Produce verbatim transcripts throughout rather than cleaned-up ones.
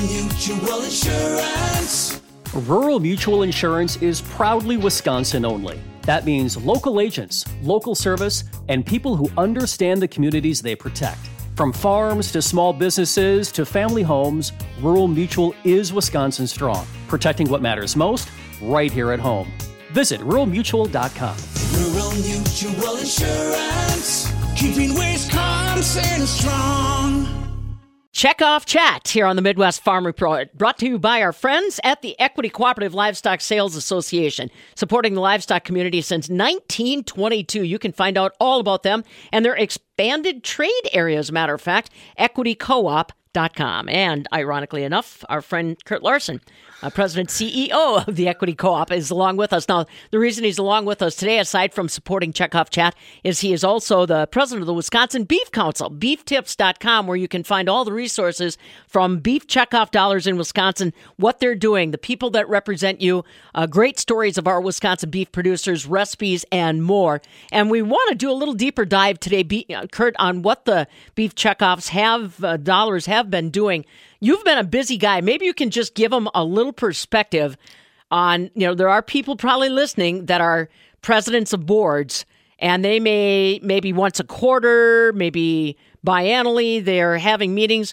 Mutual Insurance. Rural Mutual Insurance is proudly Wisconsin only. That means local agents, local service, and people who understand the communities they protect. From farms to small businesses to family homes, Rural Mutual is Wisconsin strong, protecting what matters most right here at home. Visit rural mutual dot com. Rural Mutual Insurance, keeping Wisconsin strong. Checkoff Chat here on the Midwest Farm Report, brought to you by our friends at the Equity Cooperative Livestock Sales Association, supporting the livestock community since nineteen twenty-two. You can find out all about them and their expanded trade area, as a matter of fact, equity co op dot com. And ironically enough, our friend Kurt Larson, uh, President C E O of the Equity Co-op, is along with us. Now, the reason he's along with us today, aside from supporting Checkoff Chat, is he is also the president of the Wisconsin Beef Council, beef tips dot com, where you can find all the resources from beef checkoff dollars in Wisconsin, what they're doing, the people that represent you, uh, great stories of our Wisconsin beef producers, recipes, and more. And we want to do a little deeper dive today, Be- uh, Kurt, on what the beef checkoffs have, uh, dollars have been doing. You've been a busy guy. Maybe you can just give them a little perspective on, you know, there are people probably listening that are presidents of boards, and they may, maybe once a quarter, maybe biannually, they're having meetings.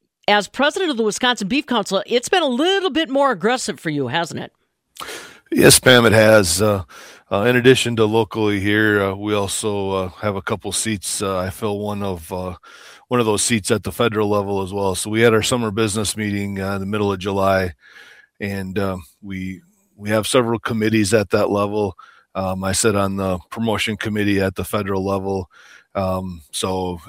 As president of the Wisconsin Beef Council, it's been a little bit more aggressive for you, hasn't it? Yes, Pam, it has. Uh, uh, in addition to locally here, uh, we also uh, have a couple seats. Uh, I fill one of uh, one of those seats at the federal level as well. So we had our summer business meeting uh, in the middle of July, and uh, we we have several committees at that level. Um, I sit on the promotion committee at the federal level. Um, so,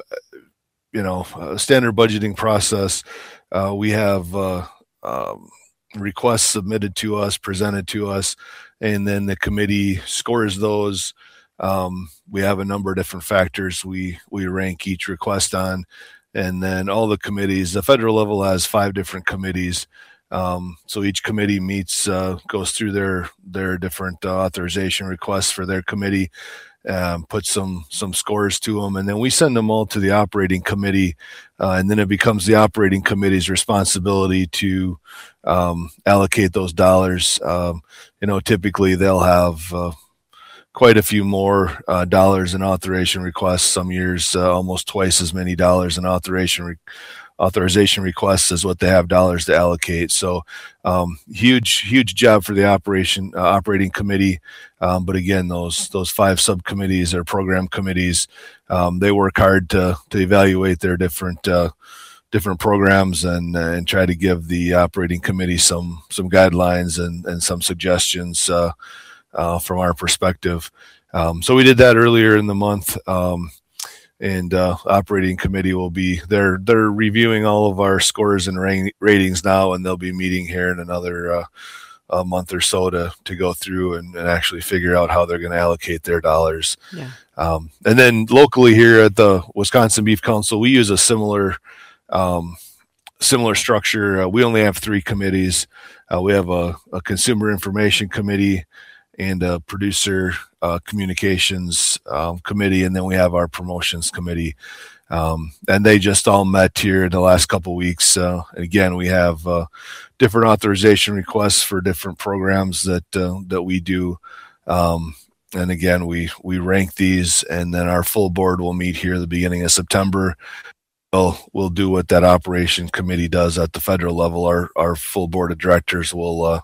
you know, uh, standard budgeting process. Uh, we have uh, um, requests submitted to us, presented to us, and then the committee scores those. Um, we have a number of different factors we, we rank each request on, and then all the committees. The federal level has five different committees. Um, so each committee meets, uh, goes through their, their different uh, authorization requests for their committee, um, put some, some scores to them, and then we send them all to the operating committee. Uh, and then it becomes the operating committee's responsibility to, um, allocate those dollars. Um, you know, typically they'll have, uh, quite a few more uh, dollars in authorization requests. Some years, uh, almost twice as many dollars in authorization re- authorization requests as what they have dollars to allocate. So, um, huge, huge job for the operation uh, operating committee. Um, but again, those those five subcommittees or program committees, um, they work hard to to evaluate their different uh, different programs and and try to give the operating committee some some guidelines and and some suggestions. Uh, Uh, from our perspective. Um, so we did that earlier in the month, um, and uh, operating committee will be, they're, they're reviewing all of our scores and ra- ratings now, and they'll be meeting here in another uh, a month or so to, to go through and, and actually figure out how they're going to allocate their dollars. Yeah. Um, and then locally here at the Wisconsin Beef Council, we use a similar um, similar structure. Uh, we only have three committees. Uh, we have a, a consumer information committee and a producer uh, communications um, committee, and then we have our promotions committee. Um, and they just all met here in the last couple of weeks. Uh, again, we have uh, different authorization requests for different programs that uh, that we do. Um, and again, we we rank these, and then our full board will meet here at the beginning of September. We'll, we'll do what that operation committee does at the federal level. Our our full board of directors will uh,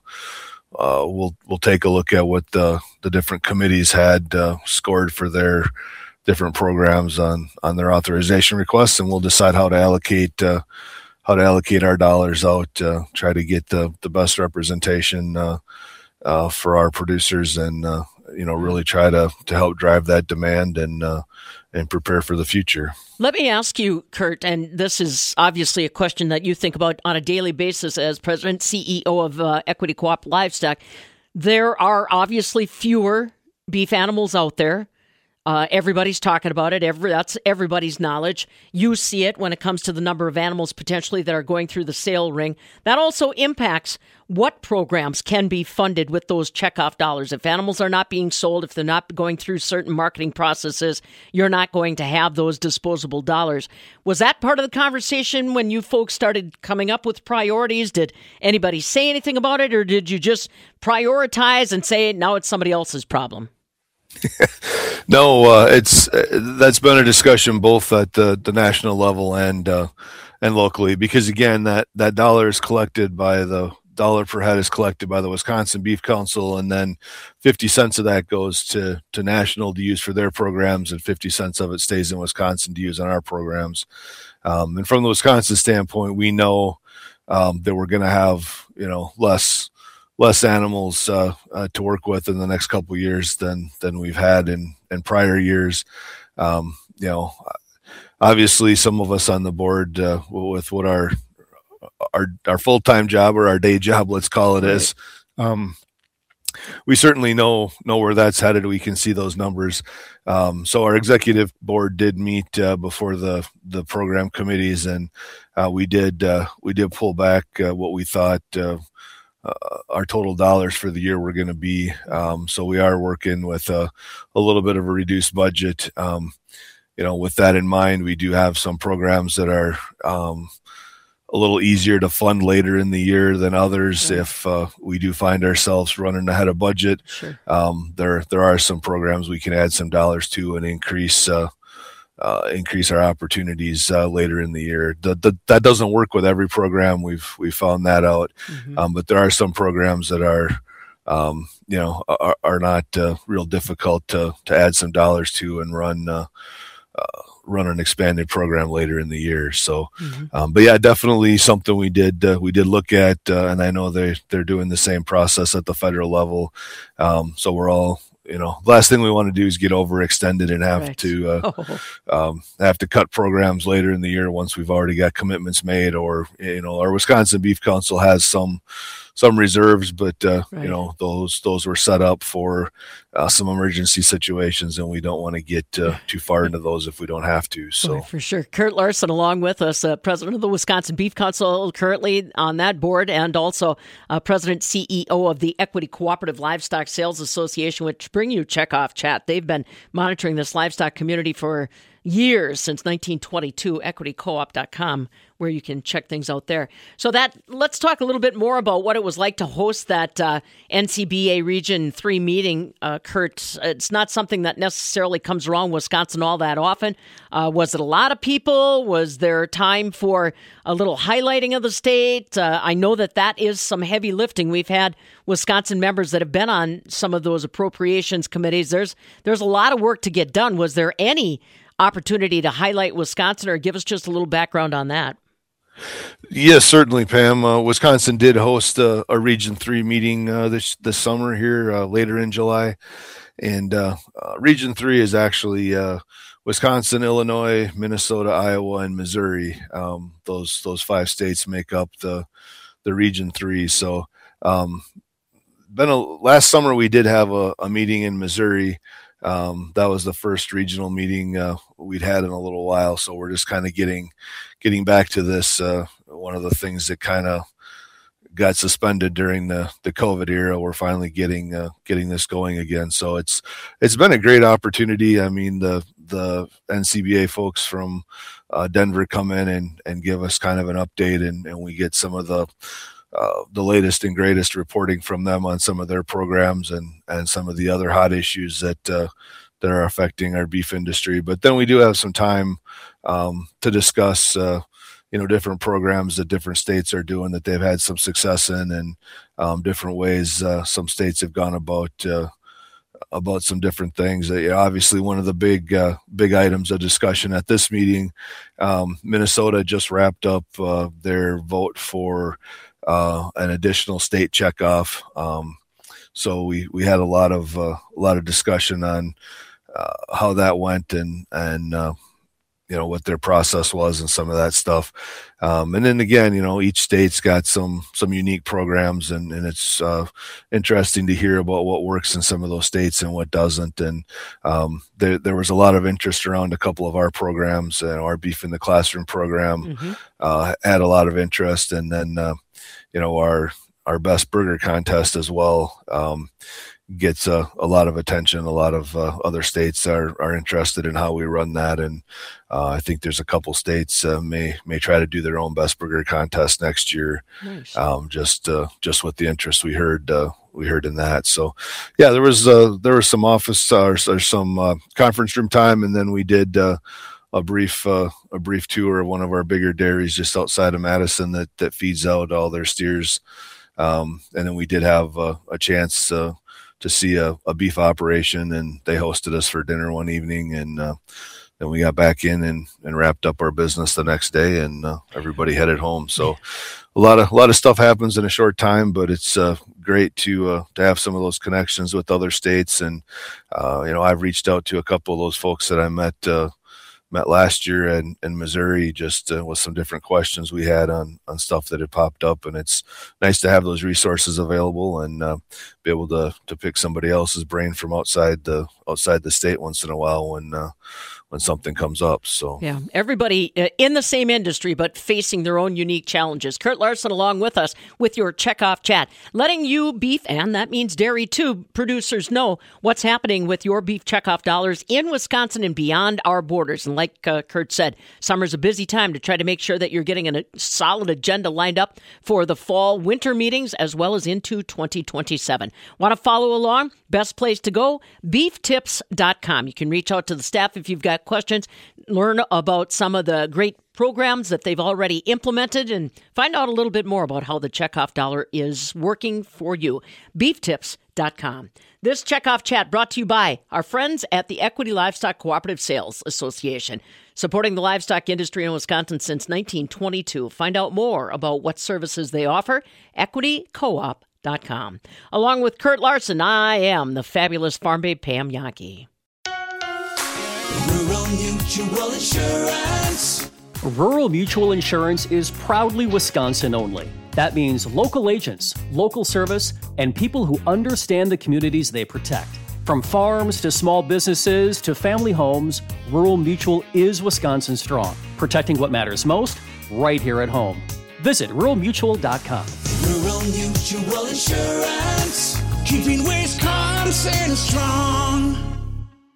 uh, we'll we'll take a look at what the the different committees had uh, scored for their different programs on on their authorization requests, and we'll decide how to allocate uh, how to allocate our dollars out. Uh, try to get the the best representation uh, uh, for our producers, and uh, you know really try to to help drive that demand and uh, and prepare for the future. Let me ask you, Kurt, and this is obviously a question that you think about on a daily basis as president, C E O of uh, Equity Co-op Livestock. There are obviously fewer beef animals out there. Uh, everybody's talking about it. Every, that's everybody's knowledge. You see it when it comes to the number of animals potentially that are going through the sale ring. That also impacts what programs can be funded with those checkoff dollars. If animals are not being sold, if they're not going through certain marketing processes, you're not going to have those disposable dollars. Was that part of the conversation when you folks started coming up with priorities? Did anybody say anything about it, or did you just prioritize and say, now it's somebody else's problem? No, uh, it's uh, that's been a discussion both at the, the national level and uh, and locally, because again, that, that dollar is collected by the dollar per head is collected by the Wisconsin Beef Council, and then fifty cents of that goes to to national to use for their programs, and fifty cents of it stays in Wisconsin to use on our programs. Um, and from the Wisconsin standpoint, we know um, that we're going to have you know less. less animals uh, uh, to work with in the next couple of years than than we've had in, in prior years. Um, you know, obviously, some of us on the board uh, with what our our our full time job or our day job, let's call it, right. is. Um, we certainly know know where that's headed. We can see those numbers. Um, so our executive board did meet uh, before the the program committees, and uh, we did uh, we did pull back uh, what we thought. Uh, Uh, our total dollars for the year were going to be. Um, so we are working with a, a little bit of a reduced budget. Um, you know, with that in mind, we do have some programs that are um, a little easier to fund later in the year than others. Yeah. If uh, we do find ourselves running ahead of budget, sure. um, there there are some programs we can add some dollars to and increase uh, Uh, increase our opportunities uh, later in the year. The, the, that doesn't work with every program. We've we found that out, mm-hmm. um, but there are some programs that are, um, you know, are, are not uh, real difficult to to add some dollars to and run uh, uh, run an expanded program later in the year. So, mm-hmm. um, but yeah, definitely something we did uh, we did look at, uh, and I know they they're doing the same process at the federal level. Um, so we're all. You know, the last thing we want to do is get overextended and have right. to uh, oh. um, have to cut programs later in the year once we've already got commitments made. Or you know, our Wisconsin Beef Council has some some reserves, but uh, right. you know, those those were set up for uh, some emergency situations, and we don't want to get uh, too far into those if we don't have to. So right, for sure, Kurt Larson, along with us, uh, president of the Wisconsin Beef Council, currently on that board, and also uh, president C E O of the Equity Cooperative Livestock Sales Association, which bring you Checkoff Chat. They've been monitoring this livestock community for years, since nineteen twenty-two, equity co op dot com, where you can check things out there. So that let's talk a little bit more about what it was like to host that uh, N C B A Region three meeting, uh, Kurt. It's not something that necessarily comes around Wisconsin all that often. Uh, was it a lot of people? Was there time for a little highlighting of the state? Uh, I know that that is some heavy lifting. We've had Wisconsin members that have been on some of those appropriations committees. There's there's a lot of work to get done. Was there any opportunity to highlight Wisconsin, or give us just a little background on that? Yes, certainly, Pam. Uh, Wisconsin did host a, a Region three meeting uh, this this summer here uh, later in July, and uh, uh, Region three is actually uh, Wisconsin, Illinois, Minnesota, Iowa, and Missouri. Um, those those five states make up the the Region three. So, um, been a, last summer we did have a, a meeting in Missouri. Um, that was the first regional meeting uh, we'd had in a little while, so we're just kind of getting getting back to this. Uh, one of the things that kind of got suspended during the, the COVID era, we're finally getting uh, getting this going again. So it's it's been a great opportunity. I mean, the the N C B A folks from uh, Denver come in and, and give us kind of an update, and, and we get some of the Uh, the latest and greatest reporting from them on some of their programs and, and some of the other hot issues that uh, that are affecting our beef industry. But then we do have some time um, to discuss, uh, you know, different programs that different states are doing that they've had some success in, and um, different ways uh, some states have gone about uh, about some different things. Uh, obviously, one of the big uh, big items of discussion at this meeting, um, Minnesota just wrapped up uh, their vote for Uh, an additional state checkoff. Um, so we, we had a lot of uh, a lot of discussion on uh, how that went, and and uh, you know, what their process was and some of that stuff. Um, and then again, you know, each state's got some, some unique programs, and, and it's uh, interesting to hear about what works in some of those states and what doesn't. And um, there, there was a lot of interest around a couple of our programs, and our Beef in the Classroom program mm-hmm. uh, had a lot of interest. And then, uh, you know, our, our Best Burger contest as well um, gets a, a lot of attention. A lot of uh, other states are, are interested in how we run that. And uh, I think there's a couple states uh, may, may try to do their own Best Burger contest next year. Nice. Um, just, uh, just with the interest we heard, uh, we heard in that. So yeah, there was, uh, there was some office uh, or, or some uh, conference room time. And then we did uh, a brief, uh, a brief tour of one of our bigger dairies just outside of Madison that, that feeds out all their steers. Um, and then we did have uh, a chance uh, to see a, a beef operation, and they hosted us for dinner one evening, and uh, then we got back in and, and wrapped up our business the next day, and uh, everybody headed home. So a lot of a lot of stuff happens in a short time, but it's uh, great to uh, to have some of those connections with other states. And uh, you know, I've reached out to a couple of those folks that I met uh, met last year in, in Missouri, just uh, with some different questions we had on, on stuff that had popped up. And it's nice to have those resources available and uh, be able to, to pick somebody else's brain from outside the, outside the state once in a while when, uh, when something comes up. So yeah, everybody in the same industry, but facing their own unique challenges. Kurt Larson along with us with your Checkoff Chat, letting you beef, and that means dairy too, producers know what's happening with your beef checkoff dollars in Wisconsin and beyond our borders. And like uh, Kurt said, summer's a busy time to try to make sure that you're getting a solid agenda lined up for the fall winter meetings as well as into twenty twenty-seven. Want to follow along? Best place to go, beef tips dot com. You can reach out to the staff if you've got questions, learn about some of the great programs that they've already implemented, and find out a little bit more about how the checkoff dollar is working for you. beef tips dot com. This Checkoff Chat brought to you by our friends at the Equity Livestock Cooperative Sales Association, supporting the livestock industry in Wisconsin since nineteen twenty-two. Find out more about what services they offer, equity coop dot com. Along with Kurt Larson, I am the fabulous farm babe Pam Yankee. Rural Mutual Insurance. Rural Mutual Insurance is proudly Wisconsin only. That means local agents, local service, and people who understand the communities they protect. From farms to small businesses to family homes, Rural Mutual is Wisconsin strong, protecting what matters most right here at home. Visit rural mutual dot com. Rural Mutual Insurance, keeping Wisconsin strong.